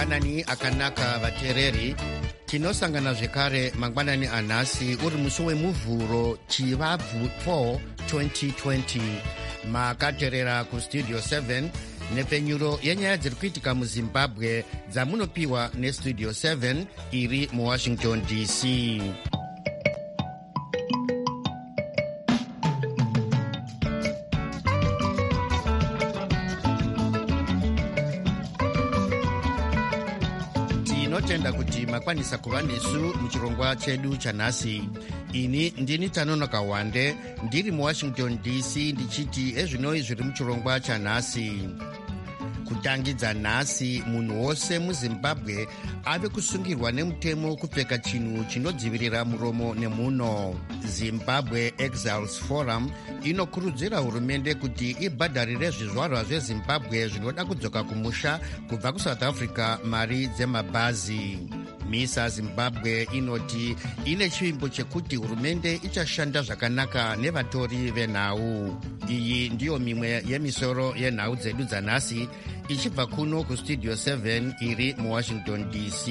mangwanani akanaka vateereri. Tinosangana zvekare mangwanani anhasi uri musi wemuvhuro chivabvu 4 2020. Makateerera kustudio 7 nepfenyuro yenyaya dziri kuitika muzimbabwe dzamunopiwa nestudio 7 iri muwashington dc. tinotenda kuti makwanisa kuva nesu muchirongwa chedu chanhasi. Ini ndini Tanonoka Wande ndiri muwashington dc ndichiti ezvinoi zviri muchirongwa chanhasi. Kutangidza nhasi, munhu wose muzimbabwe ave kusungirwa nemutemo kupfeka chinhu chinodzivirira muromo nemhuno. Zimbabwe Exiles Forum inokurudzira hurumende kuti ibhadharire zvizvarwa zvezimbabwe zvinoda kudzoka kumusha kubva kuSouth Africa mari dzemabhazi. MISA Zimbabwe inoti ine chivimbo chekuti hurumende ichashanda zvakanaka nevatori venhau. Iyi ndiyo mimwe yemisoro yenhau dzedu dzanhasi ichibva kuno kustudio 7 iri muwashington dc.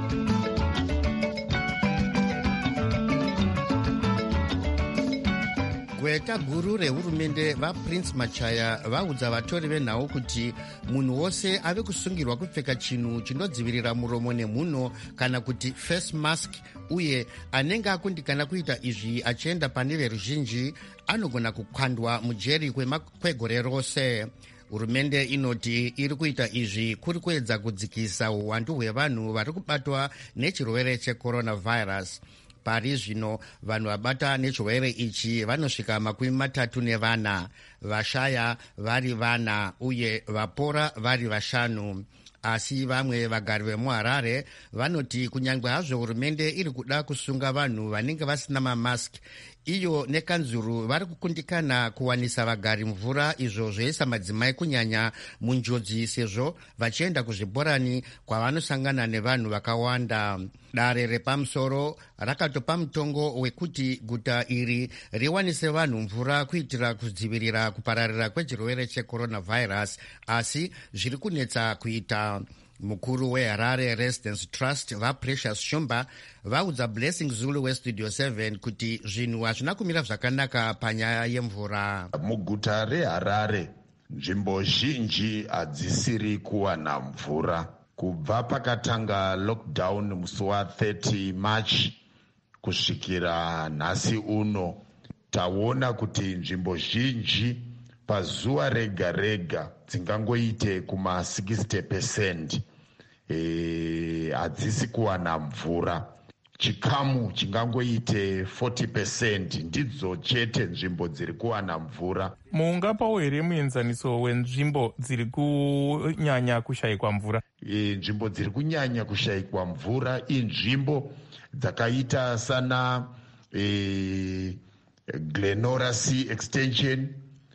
Gweta guru rehurumende vaPrince Machaya vaudza vatori venhau kuti munhu wose ave kusungirwa kupfeka chinhu chinodzivirira muromo nemhuno kana kuti face mask, uye anenge akundikana kuita izvi achienda pane veruzhinji anogona kukandwa mujeri kwegore rose. Hurumende inoti iri kuita izvi kuri kuedza kudzikisa uwandu hwevanhu vari kubatwa nechirwere checoronavirus. Pari zvino vanhu vabata nechirwere ichi vanosvika 34, vashaya vari 4 uye vapora vari 5. Asi vamwe vagari vemuHarare vanoti kunyange hazvo hurumende iri kuda kusunga vanhu vanenge vasina mamaski, iyo nekanzuru vari kukundikana kuwanisa vagari mvura, izvo zvoisa madzimai kunyanya munjodzi sezvo vachienda kuzvibhorani kwavanosangana nevanhu vakawanda. Dare repamusoro rakatopa mutongo wekuti guta iri riwanise vanhu mvura kuitira kudzivirira kupararira kwechirwere checoronavirus, asi zviri kunetsa kuita. Mukuru weHarare Residence Trust vaPrecious Shumba vaudza Blessing Zulu westudio 7 kuti zvinhu hazvina kumira zvakanaka panyaya yemvura. Muguta reHarare nzvimbo zhinji hadzisiri kuwana mvura. Kubva pakatanga lockdown musi wa30 March kusvikira nhasi uno, taona kuti nzvimbo zhinji pazuva rega rega dzingangoite kuma 60% hadzisi kuwana mvura. Chikamu chingangoite 40% ndidzo chete nzvimbo dziri kuwana mvura. Mungapawo here muenzaniso wenzvimbo dziri kunyanya kushayikwa mvura? Nzvimbo dziri kunyanya kushayikwa mvura inzvimbo dzakaita sana Glenora C extension,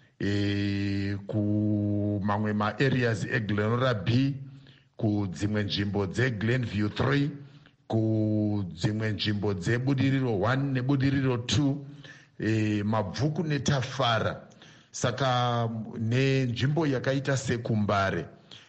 kumamwe maareas eGlenora B, kudzimwe nzvimbo dzeGlenview 3, kudzimwe nzvimbo dzebudiriro 1 nebudiriro 2, Mabvuku neTafara. Saka nenzvimbo yakaita seKumbare,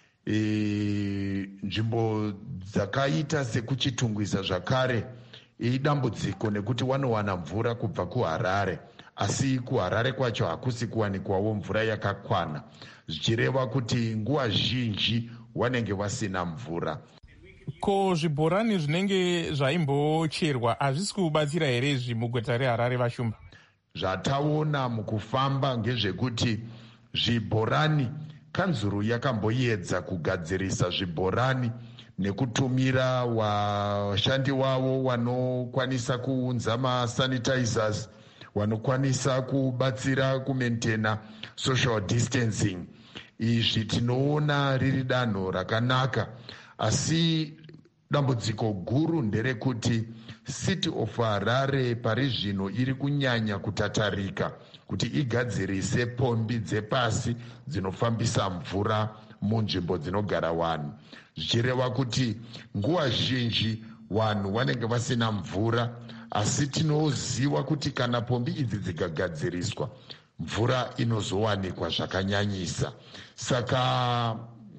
nzvimbo dzakaita sekuchitungwiza zvakare idambudziko nekuti wanowana mvura kubva kuHarare, asi kuHarare kwacho hakusi kuwanikwawo mvura yakakwana, zvichireva kuti nguva zhinji wanenge wasina mvura. Ko zvibhorani zvinenge zvaimbocherwa hazvisi kubatsira here izvi muguta reHarare vaShumba? Zvataona mukufamba ngezvekuti zvibhorani, kanzuru yakamboedza kugadzirisa zvibhorani nekutumira vashandi wavo vanokwanisa kuunza masanitizers, vanokwanisa kubatsira kumaintaina social distancing. Izvi tinoona riri danho rakanaka, asi dambudziko guru nderekuti City of Harare pari zvino iri kunyanya kutatarika kuti igadzirise pombi dzepasi dzinofambisa mvura munzvimbo dzinogara vanhu, zvichireva kuti nguva zhinji vanhu vanenge vasina mvura. Asi tinoziva kuti kana pombi idzi dzikagadziriswa, mvura inozowanikwa zvakanyanyisa. Saka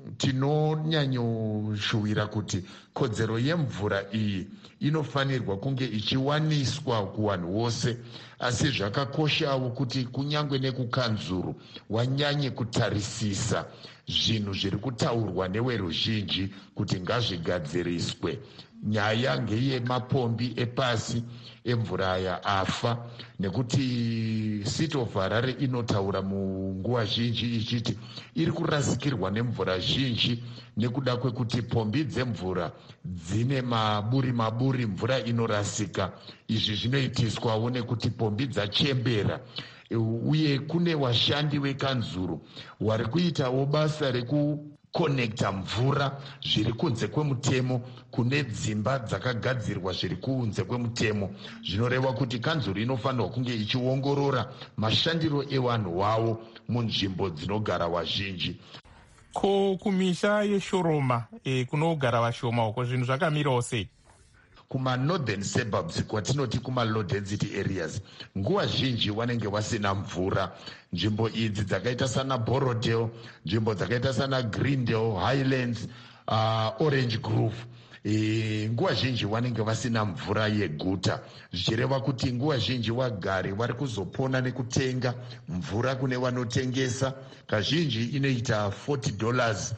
tinonyanyoshuwira kuti kodzero yemvura iyi inofanirwa kunge ichiwaniswa kuvanhu vose, asi zvakakoshawo kuti kunyange nekukanzuru wanyanye kutarisisa zvinhu zviri kutaurwa neweruzhinji kuti ngazvigadziriswe. Nyaya ngeyemapombi epasi emvura aya afa, nekuti City of Harare inotaura munguva zhinji ichiti iri kurasikirwa nemvura zhinji nekuda kwekuti pombi dzemvura dzine maburi, mvura inorasika. Izvi zvinoitiswawo nekuti pombi dzachembera, uye kune vashandi vekanzuru vari kuitawo basa rekukonekta mvura zviri kunze kwemutemo kune dzimba dzakagadzirwa zviri kunze kwemutemo. Zvinoreva kuti kanzuru inofanirwa kunge ichiongorora mashandiro evanhu wavo munzvimbo dzinogara vazhinji. Ko kumisha yeshoroma kunogara vashoma uko zvinhu zvakamirawo sei? Kuma-northern suburbs, kwatinoti kuma-low density areas, nguva zhinji vanenge vasina mvura. Nzvimbo idzi dzakaita sana Borodale, nzvimbo dzakaita sana Greendale, Highlands, Orange Grove, nguva zhinji vanenge vasina mvura yeguta, zvichireva kuti nguva zhinji vagari vari kuzopona nekutenga mvura kune vanotengesa. Kazhinji inoita $40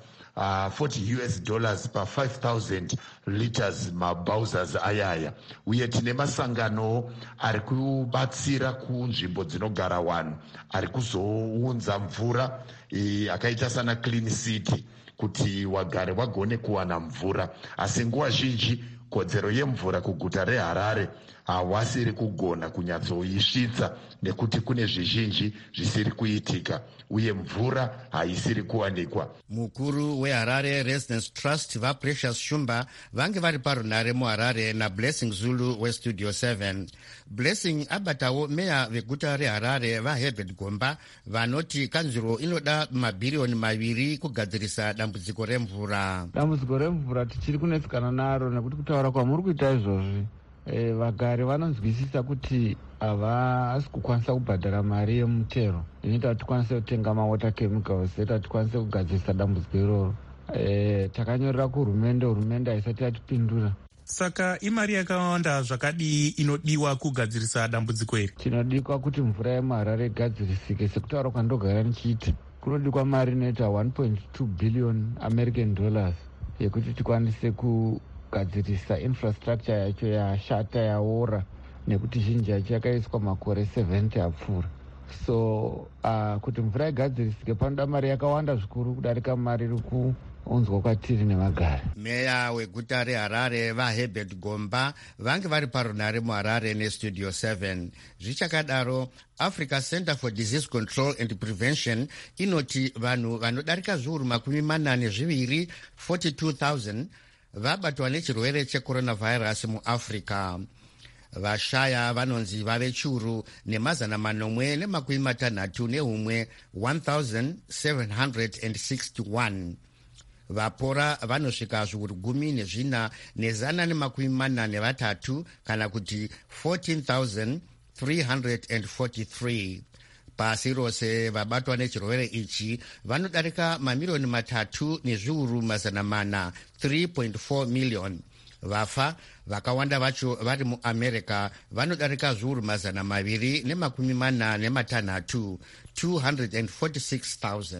US per 5,000 liters mabowsers ayaya. Uye tine masangano ari kubatsira kunzvimbo dzinogara vanhu, ari kuzounza mvura akaita sana Clean City kuti wagare wagone kuwana mvura. Asi nguva zhinji kodzero yemvura kuguta reHarare hawasiri kugona kunyatsoisvitsa nekuti kune zvizhinji zvisiri kuitika, uye mvura haisiri kuwanikwa. Mukuru weHarare Residence Trust vaPrecious Shumba vange vari parunare muHarare naBlessing Zulu weStudio 7. Blessing abatawo meya veguta reHarare vaHerbert Gomba vanoti kanzuro inoda mabhiriyoni 2 kugadzirisa dambudziko remvura. Dambudziko remvura tichiri kunetsekana naro nekuti kutaura kwamuri kuita izvozvi vagari vanonzwisisa kuti havasi kukwanisa kubhadhara mari yemutero inoita kuti tikwanise kutenga mawater chemicals, inoita tikwanise kugadzirisa dambudziko iroro. Takanyorera kuhurumende haisati yatipindura. Saka imari yakawanda zvakadii inodiwa kugadzirisa dambudziko iri? Chinodikwa kuti mvura yemuHarare igadzirisike, sekutaura kwandogara nichiita, kunodikwa mari inoita $1.2 billion American dollars yekuti tikwanise kugadzirisa infrastructure yacho yashata yaora, nekuti zhinji yacho yakaiswa makore 70 apfuura. So kuti mvura igadzirisike panoda mari yakawanda zvikuru kudarika mari iri kuunzwa kwatiri nevagari. Meya weguta reHarare vaHerbert Gomba vange vari parunare muHarare neStudio 7. Zvichakadaro, Africa Center for Disease Control and Prevention inoti vanhu vanodarika zviuru 42 42,000 vabatwa nechirwere checoronavirus muAfrica. Vashaya vanonzi vave chiuru ne 1761. Vapora vanosvika zviuru 14 ne143 kana kuti 14,343. Pasi rose vabatwa nechirwere ichi vanodarika mamirioni 3 nezviuru 400, 3.4 million. Vafa vakawanda vacho vari muAmerica vanodarika zviuru 246,000, 246,000.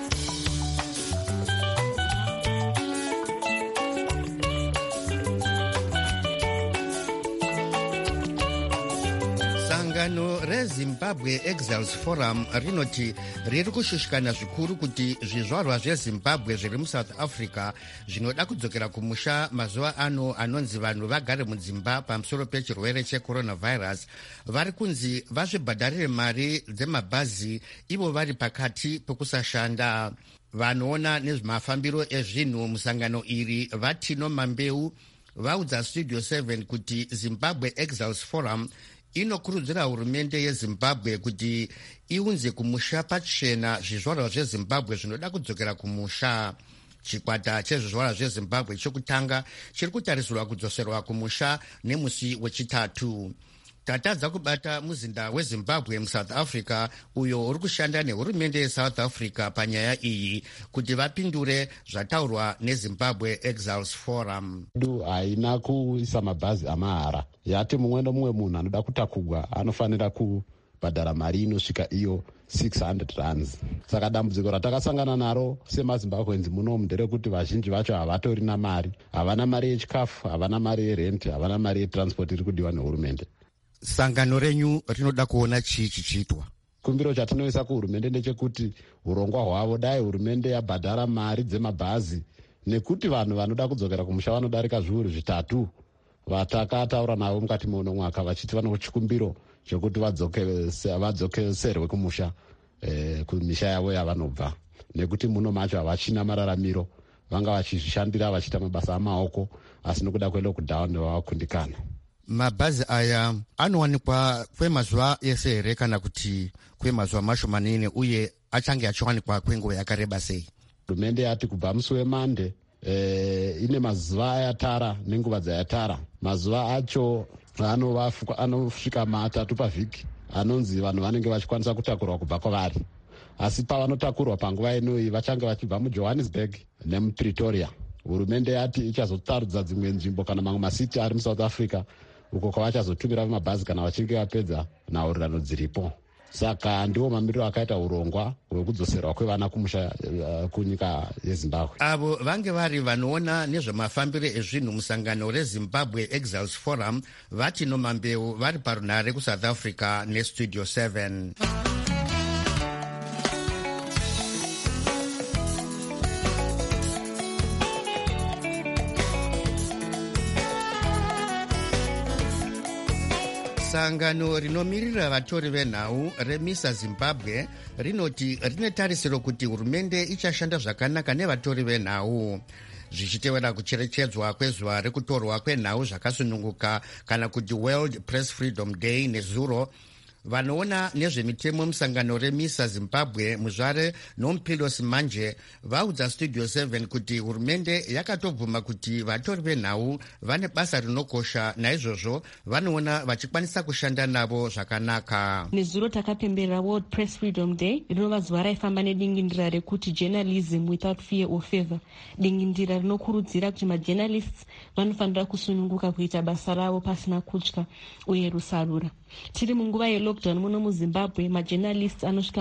Sangano reZimbabwe Exiles Forum rinoti riri kushushikana zvikuru kuti zvizvarwa zveZimbabwe zviri muSouth Africa zvinoda kudzokera kumusha mazuva ano anonzi vanhu vagare mudzimba pamusoro pechirwere checoronavirus vari kunzi vazvibhadharire mari dzemabhazi ivo vari pakati pekusashanda. Vanoona nezvemafambiro ezvinhu musangano iri Vatino Mambeu vaudza Studio 7 kuti Zimbabwe Exiles Forum inokurudzira hurumende yeZimbabwe kuti iunze kumusha pachena zvizvarwa zveZimbabwe zvinoda kudzokera kumusha. Chikwata chezvizvarwa zveZimbabwe chokutanga chiri kutarisirwa kudzoserwa kumusha nemusi wechitatu. tatadza kubata muzinda wezimbabwe muSouth Africa uyo uri kushanda nehurumende yeSouth Africa panyaya iyi kuti vapindure zvataurwa neZimbabwe Exiles Forum. Haina kuisa mabhazi amahara, yati mumwe nomumwe munhu anoda kutakugwa anofanira kubhadhara mari inosvika iyo 600 rands. Saka dambudziko ratakasangana naro semazimbabwenzi muno nderekuti vazhinji vacho havatorina mari, havana mari yechikafu, havana mari yerenti, havana mari yetransport iri kudiwa nehurumende. Sangano renyu rinoda kuona chii chichiitwa? Kumbiro chatinoisa kuhurumende ndechekuti urongwa hwavo dai hurumende yabhadhara mari dzemabhazi, nekuti vanhu vanoda kudzokera kumusha vanodarika zviuru zvitatu vatakataura navo mukati meuno mwaka vachiti vano chikumbiro chekuti vadzokeserwe kumusha kumisha yavo yavanobva, nekuti muno macho havachina mararamiro, vanga vachizvishandira vachiita mabasa amaoko, asi nokuda kwelockdown vavakundikana. Mabhazi aya anowanikwa kwemazuva ese here kana kuti kwemazuva mashomanini, uye achange achiwanikwa kwenguva yakareba sei? Hurumende yati kubva musi weMande ine mazuva ayatara nenguva dzayatara. Mazuva acho anosvika matatu pavhiki, anonzi vanhu vanenge vachikwanisa kutakurwa kubva kwavari, asi pavanotakurwa panguva inoyi vachange vachibva muJohannesburg nemuPretoria. Hurumende yati ichazotardza dzimwe nzvimbo kana mamwe masiti ari muSouth Africa uko kwavachazotumira mabhazi kana vachinge vapedza nhaurirano dziripo. Saka ndiwo mamiriro akaita urongwa hwekudzoserwa kwevana kumusha kunyika yeZimbabwe. Avo vange vari vanoona nezvemafambiro ezvinhu musangano reZimbabwe Exiles Forum vati nomambeu vari parunhare kuSouth Africa neStudio 7. Sangano rinomirira vatori venhau reMISA Zimbabwe rinoti rine tarisiro kuti hurumende ichashanda zvakanaka nevatori venhau, zvichitevera kucherechedzwa kwezuva rekutorwa kwenhau zvakasununguka kana kuti World Press Freedom Day nezuro. Vanoona nezvemitemo musangano reMISA Zimbabwe Muzvare Nompilos Manje vaudza Studio 7 kuti hurumende yakatobvuma kuti vatori venhau vane basa rinokosha, naizvozvo vanoona vachikwanisa kushanda navo zvakanaka. Nezuro takapemberera World Press Freedom Day, rinova zuva raifamba nedingindira rekuti journalism without fear or favor, dingindira rinokurudzira kuti majournalists vanofanira kusununguka kuita basa ravo pasina kutya uye rusarura. Tiri munguva yelockdown muno muZimbabwe, majournalists anosvika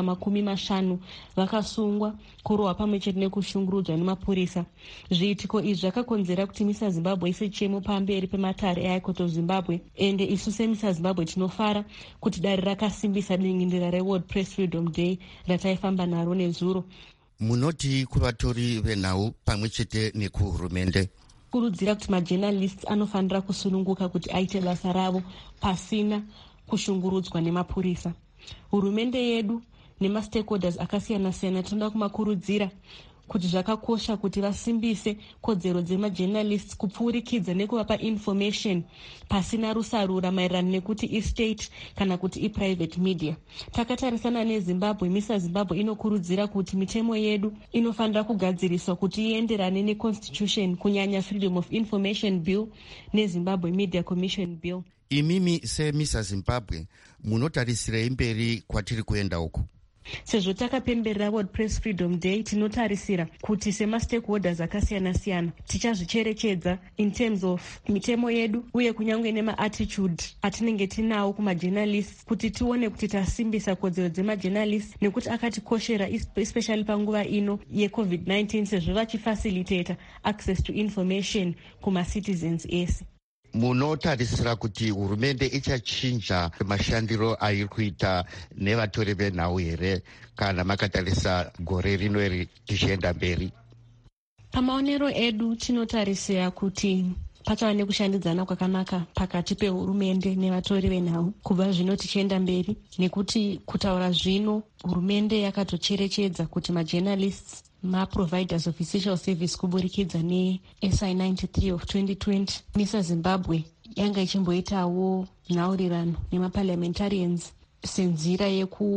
50 vakasungwa, kurohwa pamwe chete nekushungurudzwa nemapurisa. Zviitiko izvi zvakakonzera kuti MISA Zimbabwe ise chemo pamberi pematare eHigh Court of Zimbabwe, ende isu seMISA Zimbabwe tinofara kuti dare rakasimbisa dingindira reWorld Press Freedom Day rataifamba naro nezuro. Munoti kuvatori venhau pamwe chete nekuhurumende kurudzira kuti majournalists anofanira kusununguka kuti aite basa ravo pasina kushungurudzwa nemapurisa. Hurumende yedu nemastakeholders akasiyana-siyana tinoda kumakurudzira kuti zvakakosha kuti vasimbise kodzero dzemajournalists kupfuurikidza nekuvapa information pasina rusarura maererano nekuti istate kana kuti iprivate media. Takatarisana neZimbabwe, MISA Zimbabwe inokurudzira kuti mitemo yedu inofanira kugadziriswa kuti ienderane neconstitution, kunyanya Freedom of Information Bill neZimbabwe Media Commission Bill. Imimi seMISA Zimbabwe munotarisirei mberi kwatiri kuenda uku? Sezvo takapemberera World Press Freedom Day, tinotarisira kuti semastakeholders akasiyana-siyana tichazvicherechedza in terms of mitemo yedu uye kunyangwe nemaattitude atinenge tinawo kumajournalists, kuti tione kuti tasimbisa kodzero dzemajournalists, nekuti akatikoshera especially panguva ino yeCovid-19 sezvo vachifacilitator access to information kumacitizens ese. Munotarisira kuti hurumende ichachinja mashandiro airi kuita nevatori venhau here kana makatarisa gore rino iri tichienda mberi? Pamaonero edu tinotarisira kuti pachava nekushandidzana kwakanaka pakati pehurumende nevatori venhau kubva zvino tichienda mberi, nekuti kutaura zvino hurumende yakatocherechedza kuti majournalists ma-providers of essential service kuburikidza neSI 93 of 2020. MISA Zimbabwe yanga ichimboitawo nhaurirano nemaparliamentarians senzira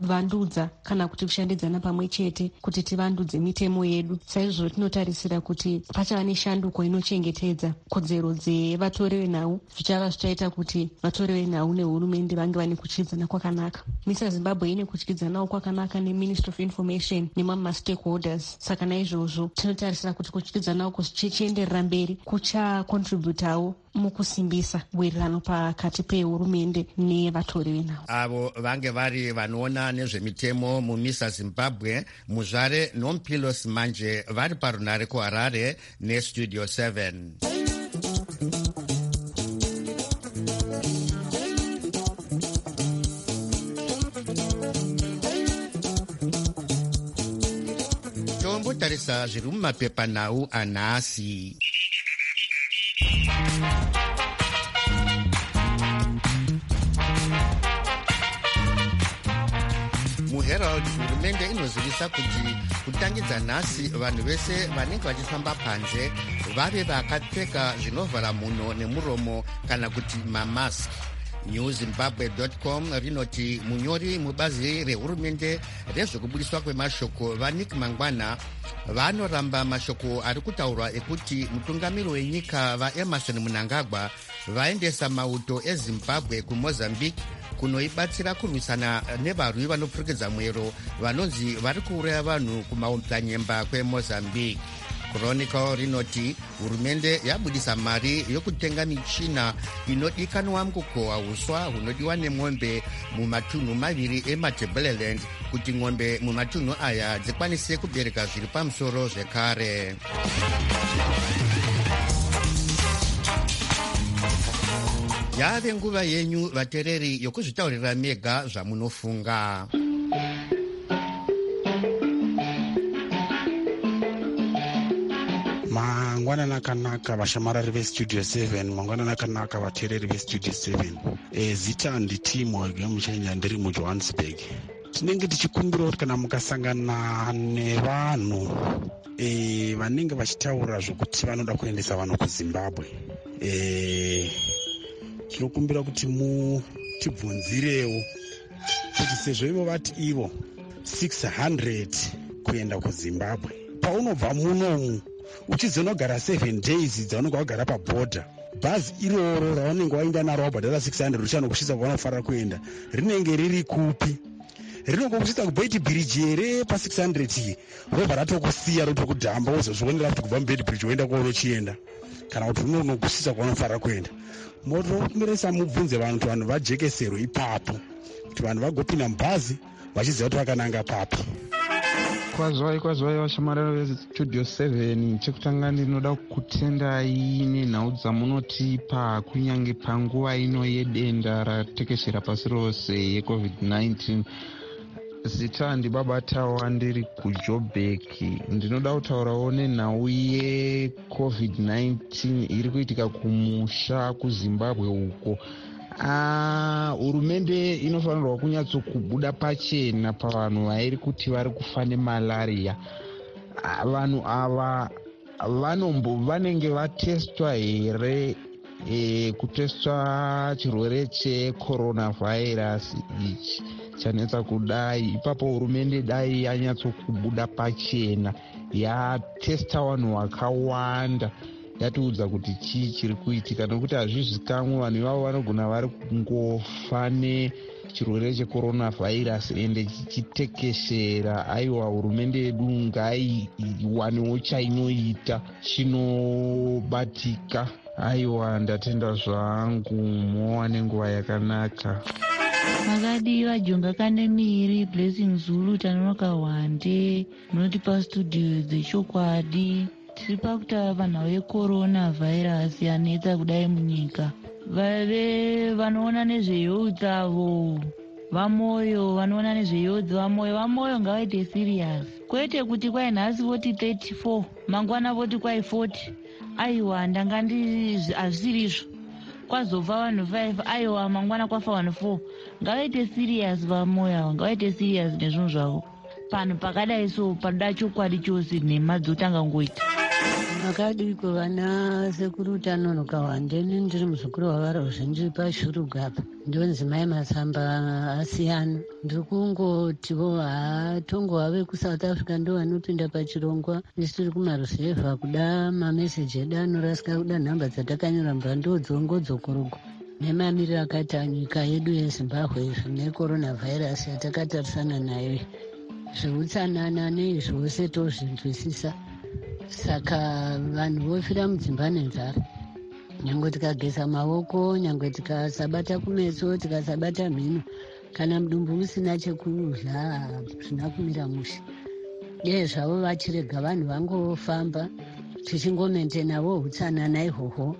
kuvandudza kana kuti kushandidzana pamwe chete kuti tivandudze mitemo yedu. Saizvozvo tinotarisira kuti pachava neshanduko inochengetedza kodzero dzevatori venhau, zvichava zvichaita kuti vatori venhau nehurumende vange vane kutyidzana kwakanaka. MISA Zimbabwe ine kutyidzanawo kwakanaka neMinistry of Information nemamwe mastakeholders. Saka naizvozvo tinotarisira kuti kutyidzanawo kuchienderera mberi kuchakontributawo mukusimbisa wirirano pakati pehurumende nevatori venhau. Avo vange vari vanoona nezvemitemo muMISA Zimbabwe, Muzvare Nompilo Simanje vari parunare kuHarare neStudio 7. Tombotarisa zviri mumapepanhau anhasi. MuHerald, hurumende inozivisa kuti kutangidza nhasi vanhu vese vanenge vachifamba panze vave vakapfeka zvinovhara mhuno nemuromo kana kuti mamask. newzimbabwe.com rinoti munyori mubazi rehurumende rezvekubudiswa kwemashoko vaNick Mangwana vanoramba mashoko ari kutaurwa ekuti mutungamiri wenyika vaEmerson Mnangagwa vaendesa mauto eZimbabwe kuMozambique kunoibatsira kurwisana nevarwi vanopfurikidza mwero vanonzi vari kuuraya vanhu kumaunganyemba kweMozambique. Chronicle rinoti hurumende yabudisa mari yokutenga michina inodikanwa mukukohwa uswa hunodiwa nemwombe mumatunhu maviri eMatabeleland kuti mwombe mumatunhu aya dzikwanise kubereka zviri pamusoro zvekare. Yave nguva yenyu vateereri yokuzvitaurira mega zvamunofunga. Mangwanani akanaka vashamarari veStudio 7, mangwanani akanaka vateereri veStudio 7. Zita nditimo gemuchenya ndiri muJohannesburg. Tinenge tichikumbira kuti kana mukasangana nevanhu vanenge vachitaura zvokuti vanoda kuendesa vanhu kuZimbabwe, tinokumbira kuti mutibvunzirewo kuti sezvo ivo vati ivo 600 kuenda kuZimbabwe, paunobva munomu uchizonogara 7 days dzaunenge wagara pabhodha, bhazi iroro raunenge waenda naro wabhadhara 600 richanokusvitsa kwavanofanira kuenda rinenge riri kupi? Rinokusvitsa kuBeit Bridge here pa 600 iyi robva ratokusiya rotokudhamba wozozvionera kuti kubva muBeit Bridge woenda kwaunochienda, kana kuti rinokusvitsa kwavanofanira kuenda. Motokumbirisa mubvunze vanhu vajekeserwe ipapo kuti vanhu vagopinda mubhazi vachiziva kuti vakananga papi. Kwazwai vashamarari veStudio 7. Chekutanga ndinoda kutendai nenhau dzamunotipa kunyange panguva ino yedenda ratekeshera pasi rose yeCovid-19. Zita ndibabatawa ndiri kuJoburg. Ndinoda kutaurawo nenhau yeCovid-19 iri kuitika kumusha kuZimbabwe uko. Hurumende inofanirwa kunyatsokubuda pachena pavanhu vairi kuti vari kufa nemalaria. Vanhu ava vanenge vatestwa here kutestwa chirwere checoronavirus ichi chanetsa kudai? Ipapo hurumende dai yanyatsokubuda pachena yatesta vanhu vakawanda yatiudza kuti chii chiri kuitika, nokuti hazvizikamwe vanhu ivavo vanogona vari kungofa nechirwere checoronavirus ende chichitekeshera. Aiwa, hurumende yedu ngaiwanewo chainoita chinobatika. Aiwa, ndatenda zvangu. Mowa nenguva yakanaka. Makadiwa Jonga Kandemiri, Blessing Zulu, Tanonoka Wande, munotipa studio dzechokwadi. Tiri pakutaura vanhau vecoronavirus yanetsa kudai munyika. Vave vanoona nezvehealth avo vamoyo, vanoona nezvehealth vamoyo ngavaite serious, kwete kuti kwai nhasi voti 34 mangwana voti kwai 40. Aiwa, ndanga hazvirizvo, kwazobva vanhu 5. Aiwa, mangwana kwafa vanhu 4. Ngavaite serious vamoyo ava, ngavaite serious nezvinhu zvavo. Panhu pakadai so panoda chokwadi chose nhema dzotanga ngoita. Makadiko vana sekuru utano nokawandeni ndiri muzukuru wavara ruzhinji pashuruga apa ndonzi mai Masamba asiyana ndiri kungotivo hatongo vave kuSouth Africa ndo vanopinda pachirongwa isi tiri kumaruzevha kuda mameseji edu anorasika kuda nhamba dzatakanyora mbando dzongodzokorogo nemamiriro akaita nyika yedu yeZimbabwe zvine coronavirus yatakatarisana nayo zveutsanana neizvose tozvinzwisisa. Saka vanhu vofira mudzimba nenzara, nyangwe tikageza maoko, nyangwe tikasabata kumeso, tikasabata mhino, kana mudumbu musina chekudya zvina kumira mushe. Dei zvavo vachirega vanhu vangofamba tichingomentenawo utsanana ihwohwo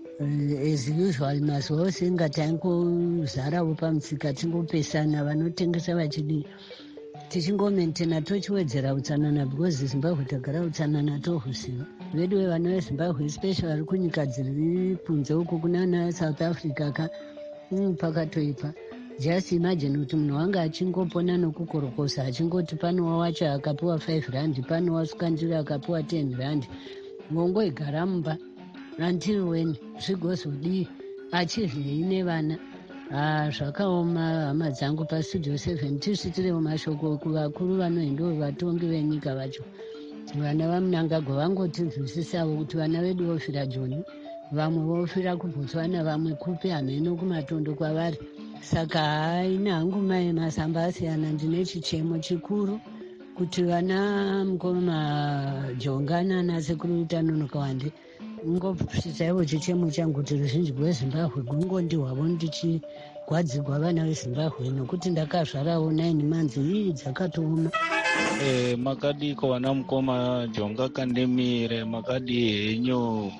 as usual. Mazuva ose ingatangozarawo pamusika tingopesana vanotengesa vachidii tichingomentena tochiwedzera utsanana because Zimbabwe tagara utsanana tohuziva. Vedu vevana veZimbabwe especially vari kunyika dziri kunze uko kunana South Africa pakatoipa. Just imagine kuti munhu wanga achingopona nokukorokosa achingoti panowa wacho akapiwa 5 rand, panowa sukandiri akapiwa 10 rand, ngongoigara mumba until when zvigozodii achizvei nevana. Zvakaoma hama dzangu pastudio 7 tisvitirewo mashoko kuvakuru vanoendawo vatongi venyika vacho. Vana vaMnangagwa vangotinzwisisawo kuti vana vedu vofira Joni, vamwe vofira kuBotswana, vamwe kupe hameno kumatondo kwavari. Saka haina hangu mai Masamba asiyana ndine chichemo chikuru kuti vana mukoma Jongana nasekuru utano nokawande ngosvitsaiwo chichemo changu kuti ruzhinji rweZimbabwe gungondihwavo ndichigwadzigwa vana veZimbabwe nokuti ndakazvarawo 9 months dzakatooma. Makadiko vana mukoma Jonga Kandemire, makadi henyu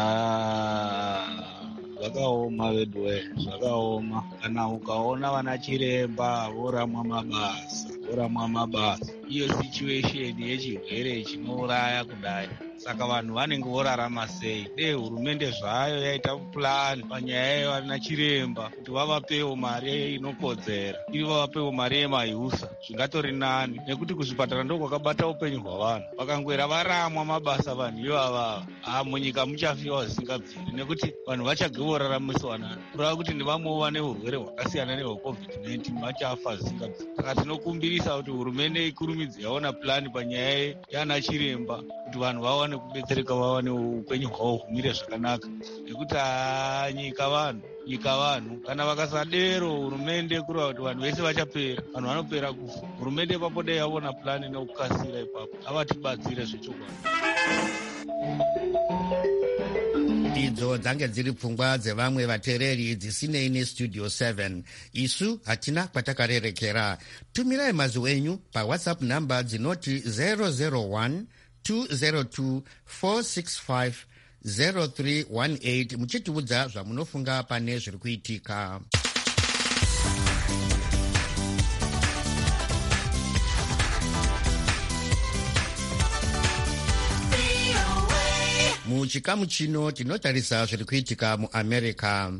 zvakaoma vedwe, zvakaoma. Kana ukaona vana chiremba voramwa mabasa, iyo situation yechirwere chinouraya kudai. Saka vanhu vanenge vorarama sei? Dei hurumende zvayo yaita plan panyaya yevana chiremba kuti vavapewo mari inokodzera, ili vavapewo mari yemahiusa, zvingatori nani, nekuti kuzvipatara ndiko kwakabata upenyu hwavanhu. Vakangwera varamwa mabasa vanhu ivava, munyika muchafiwa zvisingabviri, nekuti vanhu vachagevoraramiswa nani. Kureva kuti nevamwewo vane urwere hwakasiyana nehweCovid-19 vachafa zvisingabviri. Saka tinokumbirisa kuti hurumende ikurumidze yaona plan panyaya yana chiremba kuti vanhu vawane kubetsereka, vawane upenyu hwavo humire zvakanaka, nekuti nyika vanhu kana vakasadero hurumende kureva kuti vanhu vese vachapera, vanhu vanopera kufa. Hurumende ipapo dei yaona plani nekukasira ipapo avatibatsire zvechokwadi. Idzo dzange dziri pfungwa dzevamwe vateereri dzisinei nestudio 7. Isu hatina kwatakarerekera. Tumirai mazwi enyu paWhatsApp namba dzinoti 001 202 465 0318 muchitiudza zvamunofunga pane zviri kuitika. Muchikamu chino tinotarisa zviri kuitika muAmerica.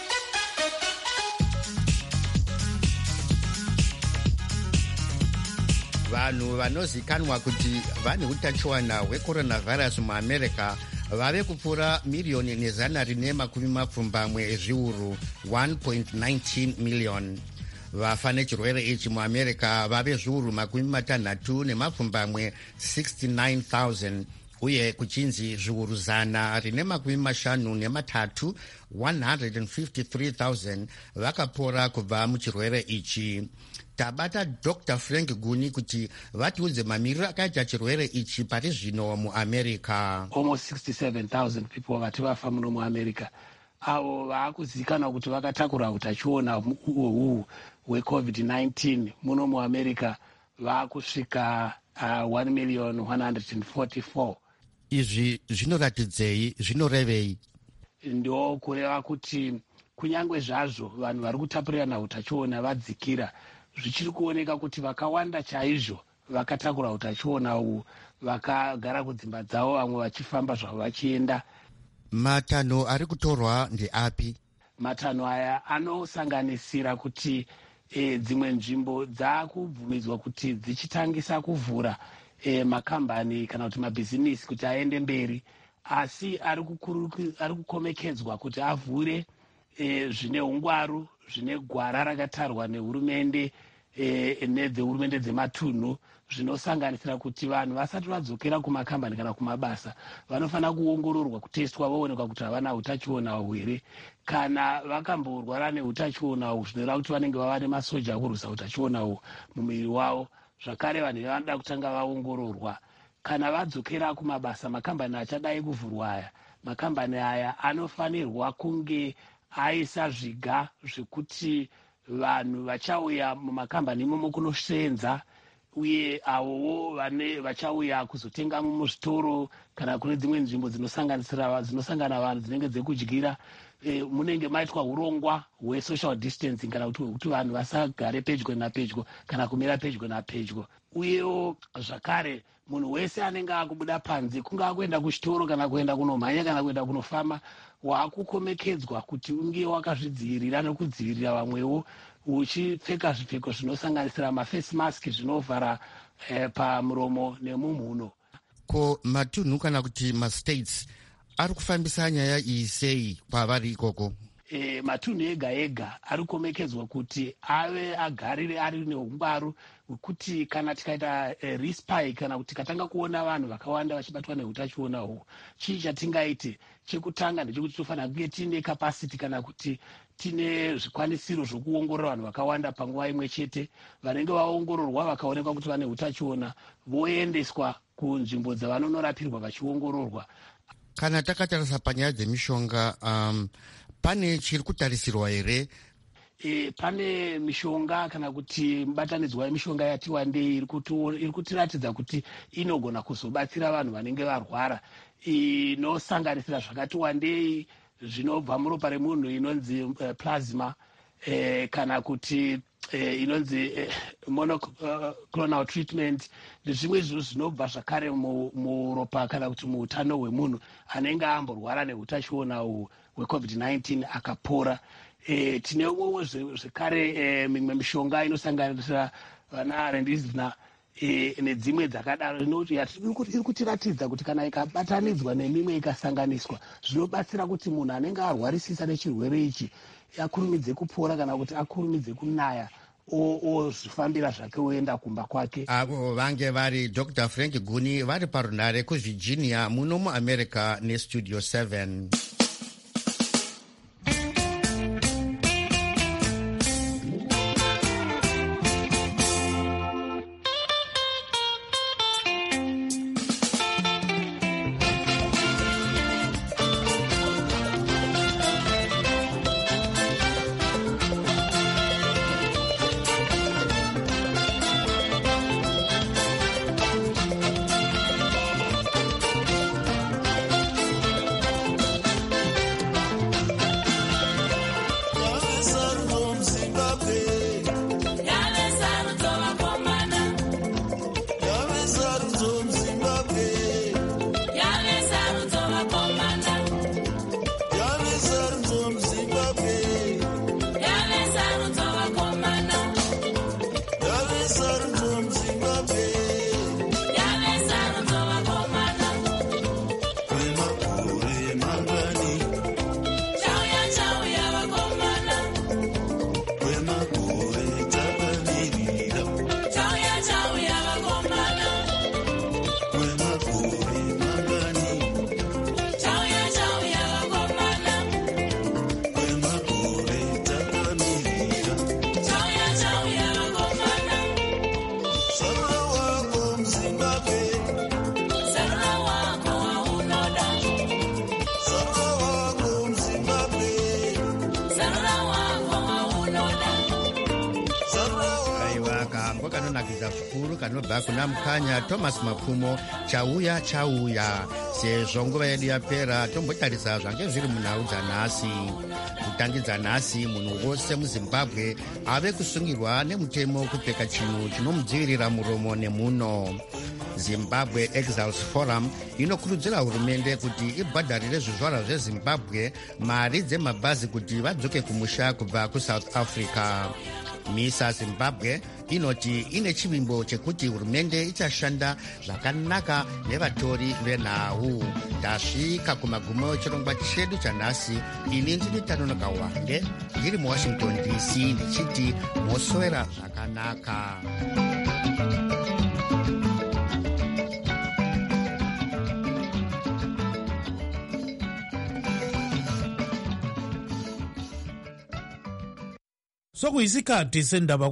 Vanhu vanozikanwa kuti vane utachiwana hwecoronavirus muAmerica vave kupfuura miriyoni nezana rine makumi mapfumbamwe ezviuru 1.19 million. Vafa nechirwere ichi muAmerica vave zviuru makumi matanhatu nemapfumbamwe 69,000. Uye kuchinzi zviuru zana rine makumi mashanu nematatu 153,000 vakapora kubva muchirwere ichi. Tabata Dr. Frank Guni kuti vatiudze mamiriro akaita chirwere ichi pari zvino muAmerica. Almost 67,000 people vati vafa muno muAmerica, avo vaakuzivikanwa kuti vakatakura utachiona uhu hweCovid-19 muno muAmerica vaakusvika 1,144,000. Izvi zvinoratidzei, zvinorevei? Ndo kureva kuti kunyange zvazvo vanhu vari kutapurirana utachiona vadzikira, zvichiri kuoneka kuti vakawanda chaizvo vakatakura utachiona uhu vakagara kudzimba dzavo, vamwe vachifamba zvavo vachienda. Matanho ari kutorwa ndeapi? Matanho aya anosanganisira kuti dzimwe nzvimbo dzakubvumidzwa kuti dzichitangisa kuvhura makambani kana kuti mabhizinisi kuti aende mberi, asi ari kukomekedzwa kuti avhure zvine ungwaru, zvine gwara rakatarwa nehurumende nedzehurumende dzematunhu, zvinosanganisira kuti vanhu vasati vadzokera kumakambani kana kumabasa vanofanira kuongororwa, kutestwa, voonekwa kuti havana utachiona here. Kana vakamborwara neutachiona uhu zvinoreva kuti vanenge vava nemasoja akurwisa utachiona uhu mumuviri wavo. Zvakare vanhu vanoda kutanga vaongororwa. Kana vadzokera kumabasa, makambani achadai kuvhurwa aya, makambani aya anofanirwa kunge aisa zviga zvekuti vanhu vachauya mumakambani imomo kunosenza, uye avowo vachauya kuzotenga muzvitoro kana kune dzimwe nzvimbo dzinosangana vanhu dzinenge dzekudyira, munenge maitwa urongwa hwesocial distancing kana kuti vanhu vasagare pedyo napedyo kana kumira pedyo napedyo. Uyewo zvakare munhu wese anenge akubuda panze, kungaa kuenda kuchitoro kana kuenda kunomhanya kana kuenda kunofamba, waakukomekedzwa kuti unge wakazvidzivirira nekudzivirira vamwewo, uchipfeka zvipfeko zvinosanganisira mafesi mask zvinovhara pamuromo nemumhuno. Ko matunhu kana kuti mastates ari kufambisa nyaya iyi sei kwavari ikoko? Matunhu ega ega ari komekedzwa kuti ave agarire ari neungwaru hwekuti kana tikaita respite kana kuti tikatanga kuona vanhu vakawanda vachibatwa neutachiona uhu, chii chatingaite? Chekutanga ndechekuti tofanira kunge tiine capacity kana kuti tine zvikwanisiro zvokuongorora vanhu vakawanda panguva imwe chete. Vanenge vaongororwa vakaonekwa kuti vane utachiona voendeswa kunzvimbo dzavanonorapirwa vachiongororwa. Kana takatarisa panyaya dzemishonga, pane chiri kutarisirwa here? Pane mishonga kana kuti mubatanidzwa wemishonga yati wandei iri kutiratidza kuti inogona kuzobatsira vanhu vanenge varwara, inosanganisira zvakati wandei zvinobva muropa remunhu inonzi plasma, kana kuti inonzi monoclonal treatment, nezvimwe zvinhu zvinobva zvakare muropa kana kuti muutano hwemunhu anenge amborwara neutachiona hweCovid-19 akapora. Tinewo zvekare mimwe mishonga inosanganisira vana remdesivir nedzimwe dzakadaro, iri kutiratidza kuti kana ikabatanidzwa nemimwe ikasanganiswa zvinobatsira kuti munhu anenge arwarisisa nechirwere ichi akurumidze kupora kana kuti akurumidze kunaya ozvifambira zvake oenda kumba kwake. Avo vange vari Dr. Frank Guni vari parunare kuVirginia muno muAmerica neStudio 7. Zvikuru kanobva kuna mukanya Thomas Mapfumo chauya sezvo nguva yedu yapera tombotarisa zvange zviri munhau dzanhasi. Kutangidza nhasi munhu wose muZimbabwe ave kusungirwa nemutemo wekupfeka chinhu chinomudzivirira muromo nemhuno. Zimbabwe Exiles Forum inokurudzira hurumende kuti ibhadharire zvizvarwa zveZimbabwe mari dzemabhazi kuti vadzoke kumusha kubva kuSouth Africa. misa zimbabwe inoti ine chivimbo chekuti hurumende ichashanda zvakanaka nevatori venhau. Tasvika kumagumo echirongwa chedu chanhasi. Ini ndiri Tanonoka Wande ndiri muWashington DC ndichiti moswera zvakanaka. Sokuyisikhathi sendaba